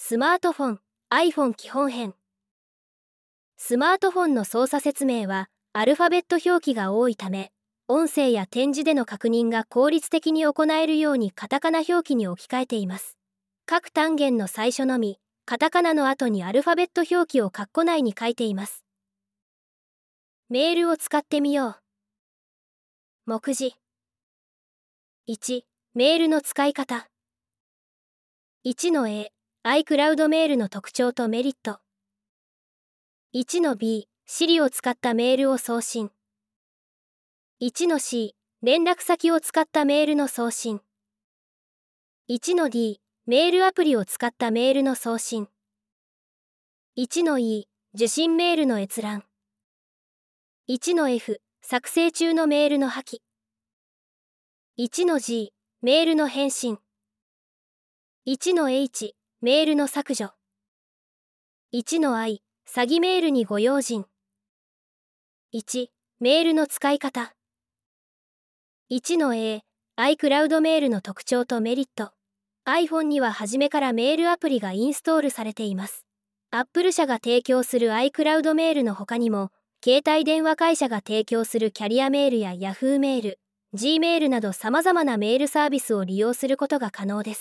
スマートフォン、iPhone 基本編。スマートフォンの操作説明はアルファベット表記が多いため、音声や点字での確認が効率的に行えるようにカタカナ表記に置き換えています。各単元の最初のみ、カタカナの後にアルファベット表記を括弧内に書いています。メールを使ってみよう。目次。1、メールの使い方。1の A、iCloud メールの特徴とメリット。1の B、Siri を使ったメールを送信。1の C、連絡先を使ったメールの送信。1の D、メールアプリを使ったメールの送信。1の E、受信メールの閲覧。1の F、作成中のメールの破棄。1の G、メールの返信。1の H、メールの削除。1の I、詐欺メールにご用心。1、メールの使い方。1の A、iCloud メールの特徴とメリット。iPhone には初めからメールアプリがインストールされています。Apple 社が提供する iCloud メールの他にも、携帯電話会社が提供するキャリアメールや Yahoo メール、Gmail など様々なメールサービスを利用することが可能です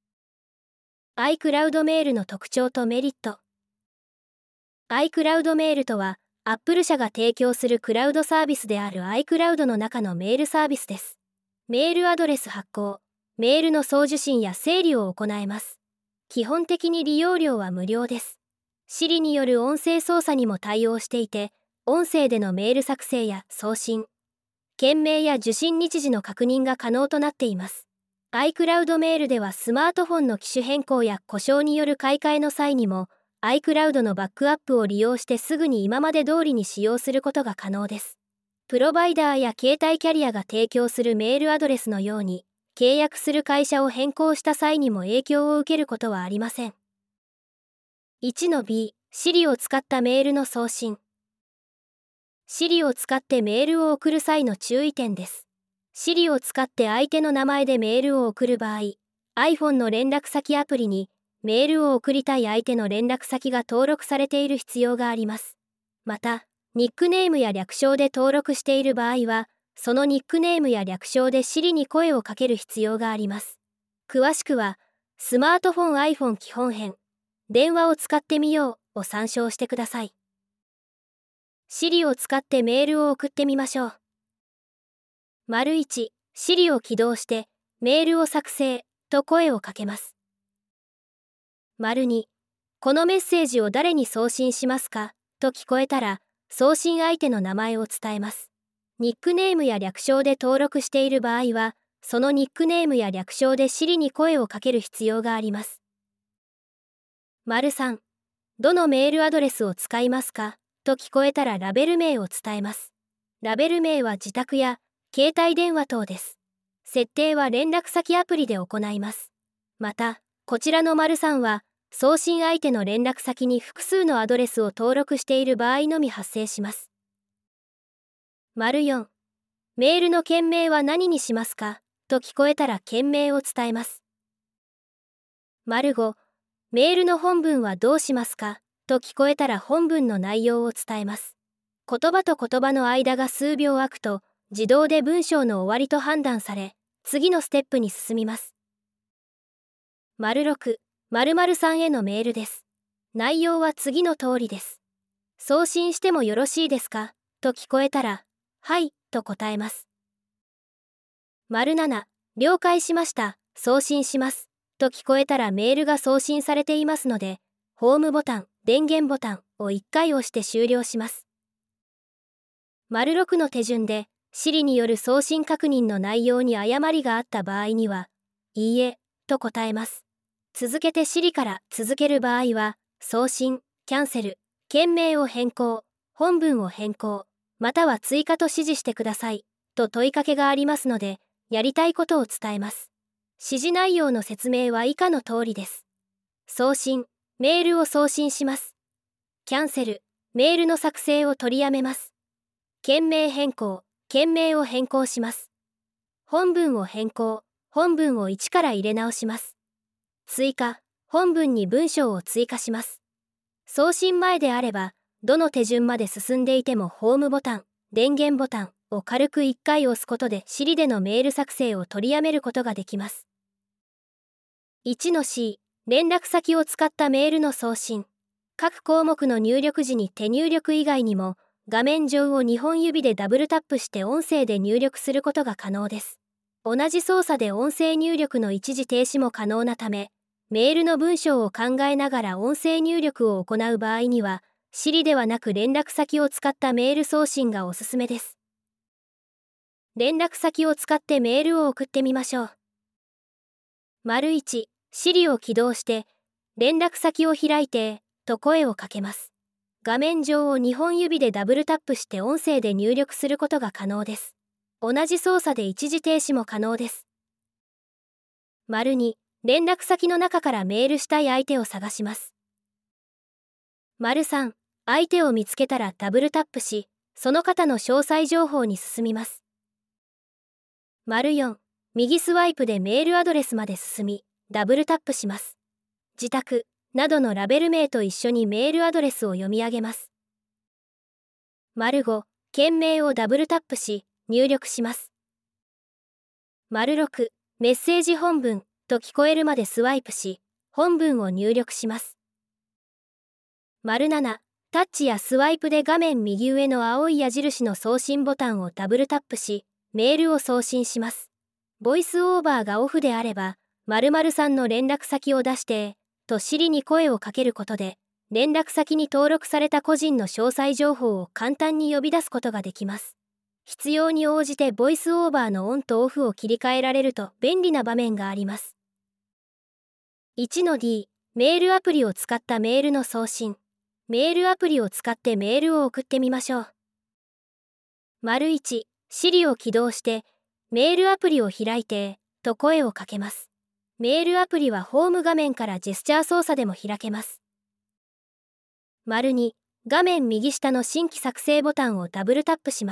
。iCloud メールの特徴とメリット。iCloud メールとは、Apple 社が提供するクラウドサービスである iCloud の中のメールサービスです。メールアドレス発行、メールの送受信や整理を行えます。基本的に利用料は無料です。Siri による音声操作にも対応していて、音声でのメール作成や送信、件名や受信日時の確認が可能となっています。iCloud メールではスマートフォンの機種変更や故障による買い替えの際にも、iCloud のバックアップを利用してすぐに今まで通りに使用することが可能です。プロバイダーや携帯キャリアが提供するメールアドレスのように、契約する会社を変更した際にも影響を受けることはありません。1の B、Siri を使ったメールの送信。Siri を使ってメールを送る際の注意点です。Siri を使って相手の名前でメールを送る場合、iPhone の連絡先アプリに、メールを送りたい相手の連絡先が登録されている必要があります。また、ニックネームや略称で登録している場合は、そのニックネームや略称でSiriに声をかける必要があります。詳しくは、スマートフォン iPhone 基本編、電話を使ってみようを参照してください。Siri を使ってメールを送ってみましょう。1、Siri を起動して、メールを作成と声をかけます。2、このメッセージを誰に送信しますかと聞こえたら、送信相手の名前を伝えます。ニックネームや略称で登録している場合は、そのニックネームや略称でSiriに声をかける必要があります。3、どのメールアドレスを使いますかと聞こえたらラベル名を伝えます。ラベル名は自宅や携帯電話等です。設定は連絡先アプリで行います。また、こちらの3は、送信相手の連絡先に複数のアドレスを登録している場合のみ発生します。4、メールの件名は何にしますかと聞こえたら件名を伝えます。5、メールの本文はどうしますかと聞こえたら本文の内容を伝えます。言葉と言葉の間が数秒空くと、自動で文章の終わりと判断され、次のステップに進みます。6、〇〇さんへのメールです。内容は次の通りです。送信してもよろしいですかと聞こえたら、はい、と答えます。7、了解しました、送信します。と聞こえたらメールが送信されていますので、ホームボタン、電源ボタンを1回押して終了します。6の手順で、Siri による送信確認の内容に誤りがあった場合には、いいえ、と答えます。続けてSiriから続ける場合は、送信、キャンセル、件名を変更、本文を変更、または追加と指示してください、と問いかけがありますので、やりたいことを伝えます。指示内容の説明は以下の通りです。送信、メールを送信します。キャンセル、メールの作成を取りやめます。件名変更、件名を変更します。本文を変更、本文を一から入れ直します。追加、 本文に文章を追加します。送信前であれば、どの手順まで進んでいてもホームボタン、電源ボタンを軽く1回押すことでSiriでのメール作成を取りやめることができます。1-C、連絡先を使ったメールの送信。各項目の入力時に手入力以外にも、画面上を2本指でダブルタップして音声で入力することが可能です。同じ操作で音声入力の一時停止も可能なため、メールの文章を考えながら音声入力を行う場合には、Siriではなく連絡先を使ったメール送信がおすすめです。連絡先を使ってメールを送ってみましょう。1、Siriを起動して、連絡先を開いて、と声をかけます。画面上を2本指でダブルタップして音声で入力することが可能です。同じ操作で一時停止も可能です。2、連絡先の中からメールしたい相手を探します。3、相手を見つけたらダブルタップし、その方の詳細情報に進みます。4、右スワイプでメールアドレスまで進み、ダブルタップします。自宅などのラベル名と一緒にメールアドレスを読み上げます。5、件名をダブルタップし、入力します。6、メッセージ本文と聞こえるまでスワイプし、本文を入力します。7、タッチやスワイプで画面右上の青い矢印の送信ボタンをダブルタップし、メールを送信します。ボイスオーバーがオフであれば、〇〇さんの連絡先を出して、とSiriに声をかけることで、連絡先に登録された個人の詳細情報を簡単に呼び出すことができます。必要に応じてボイスオーバーのオンとオフを切り替えられると便利な場面があります。1-D、メールアプリを使ったメールの送信。メールアプリを使ってメールを送ってみましょう。1、Siriを起動して、メールアプリを開いて、と声をかけます。メールアプリはホーム画面からジェスチャー操作でも開けます。2、画面右下の新規作成ボタンをダブルタップします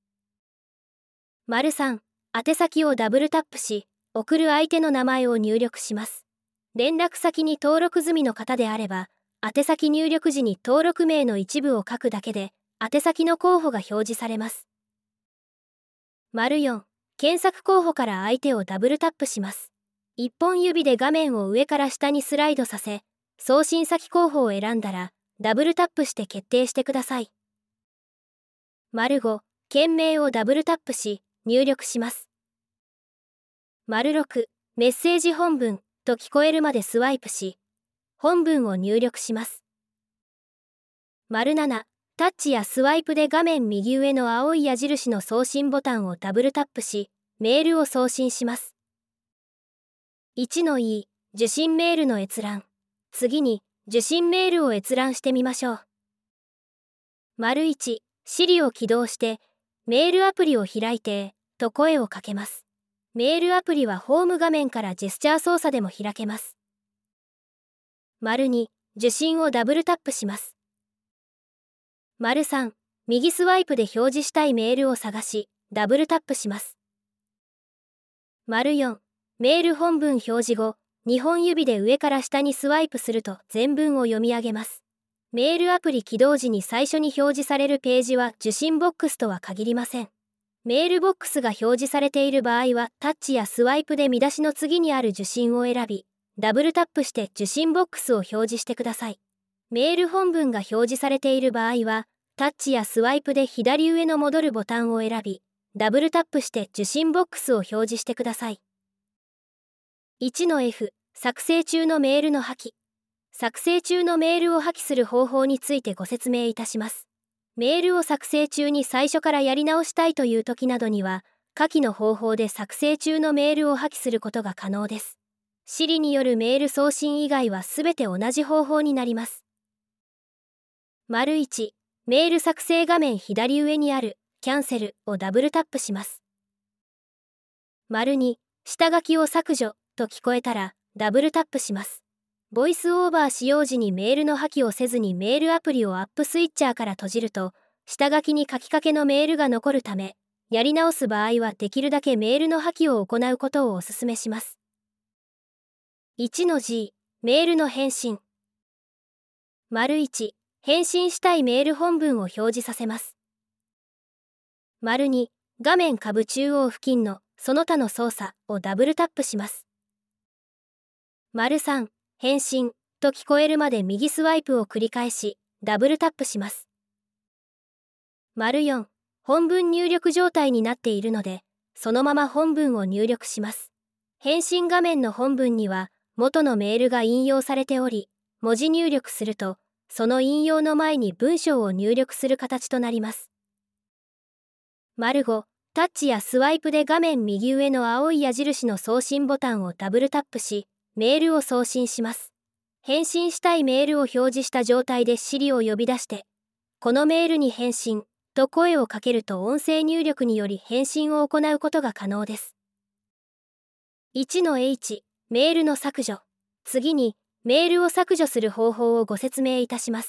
。3、宛先をダブルタップし、送る相手の名前を入力します。連絡先に登録済みの方であれば、宛先入力時に登録名の一部を書くだけで、宛先の候補が表示されます。4、検索候補から相手をダブルタップします。一本指で画面を上から下にスライドさせ、送信先候補を選んだら、ダブルタップして決定してください。5、件名をダブルタップし、入力します。6、メッセージ本文と聞こえるまでスワイプし、本文を入力します。7、タッチやスワイプで画面右上の青い矢印の送信ボタンをダブルタップし、メールを送信します。1-E、受信メールの閲覧。次に、受信メールを閲覧してみましょう。1、Siriを起動して、メールアプリを開いて、と声をかけます。メールアプリはホーム画面からジェスチャー操作でも開けます。2、受信をダブルタップします。3、右スワイプで表示したいメールを探し、ダブルタップします。4、メール本文表示後、2本指で上から下にスワイプすると全文を読み上げます。メールアプリ起動時に最初に表示されるページは受信ボックスとは限りません。メールボックスが表示されている場合はタッチやスワイプで見出しの次にある受信を選び、ダブルタップして受信ボックスを表示してください。メール本文が表示されている場合は、タッチやスワイプで左上の戻るボタンを選び、ダブルタップして受信ボックスを表示してください。1-F、作成中のメールの破棄。作成中のメールを破棄する方法についてご説明いたします。メールを作成中に最初からやり直したいという時などには、下記の方法で作成中のメールを破棄することが可能です。Siriによるメール送信以外はすべて同じ方法になります。1、メール作成画面左上にあるキャンセルをダブルタップします。2、下書きを削除と聞こえたらダブルタップします。ボイスオーバー使用時にメールの破棄をせずにメールアプリをアップスイッチャーから閉じると、下書きに書きかけのメールが残るため、やり直す場合はできるだけメールの破棄を行うことをお勧めします。1-G、 メールの返信。1、返信したいメール本文を表示させます。2、画面下部中央付近のその他の操作をダブルタップします。3、返信と聞こえるまで右スワイプを繰り返し、ダブルタップします。4、本文入力状態になっているので、そのまま本文を入力します。返信画面の本文には、元のメールが引用されており、文字入力すると、その引用の前に文章を入力する形となります。5、タッチやスワイプで画面右上の青い矢印の送信ボタンをダブルタップし、メールを送信します。返信したいメールを表示した状態で Siri を呼び出して、このメールに返信と声をかけると音声入力により返信を行うことが可能です。1-H、メールの削除。次に、メールを削除する方法をご説明いたします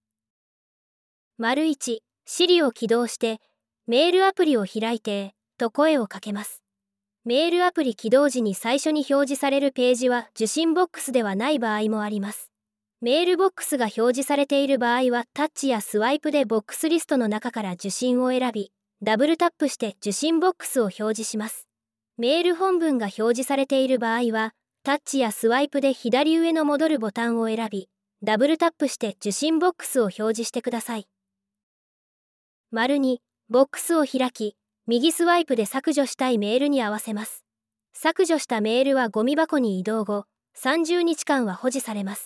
。1、Siri を起動して、メールアプリを開いて、と声をかけます。メールアプリ起動時に最初に表示されるページは受信ボックスではない場合もあります。メールボックスが表示されている場合はタッチやスワイプでボックスリストの中から受信を選び、ダブルタップして受信ボックスを表示します。メール本文が表示されている場合は、タッチやスワイプで左上の戻るボタンを選び、ダブルタップして受信ボックスを表示してください。2、ボックスを開き、右スワイプで削除したいメールに合わせます。削除したメールはゴミ箱に移動後、30日間は保持されます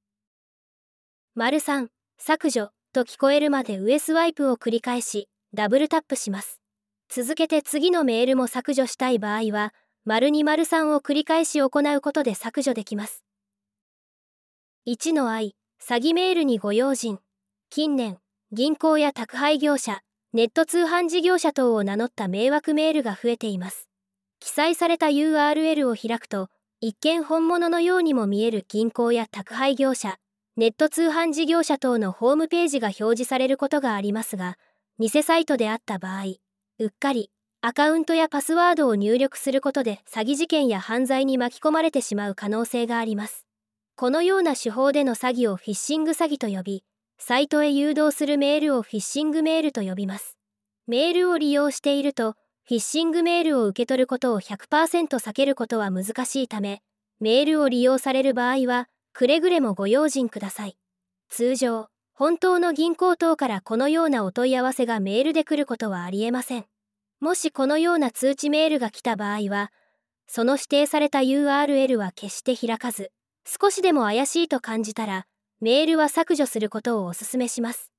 。3、削除と聞こえるまで上スワイプを繰り返し、ダブルタップします。続けて次のメールも削除したい場合は、2、3を繰り返し行うことで削除できます。1-I、詐欺メールにご用心。近年、銀行や宅配業者、ネット通販事業者等を名乗った迷惑メールが増えています。記載された URL を開くと、一見本物のようにも見える銀行や宅配業者、ネット通販事業者等のホームページが表示されることがありますが、偽サイトであった場合、うっかりアカウントやパスワードを入力することで詐欺事件や犯罪に巻き込まれてしまう可能性があります。このような手法での詐欺をフィッシング詐欺と呼び、サイトへ誘導するメールをフィッシングメールと呼びます。メールを利用していると、フィッシングメールを受け取ることを 100% 避けることは難しいため、メールを利用される場合は、くれぐれもご用心ください。通常、本当の銀行等からこのようなお問い合わせがメールで来ることはありえません。もしこのような通知メールが来た場合は、その指定された URL は決して開かず、少しでも怪しいと感じたら、メールは削除することをお勧めします。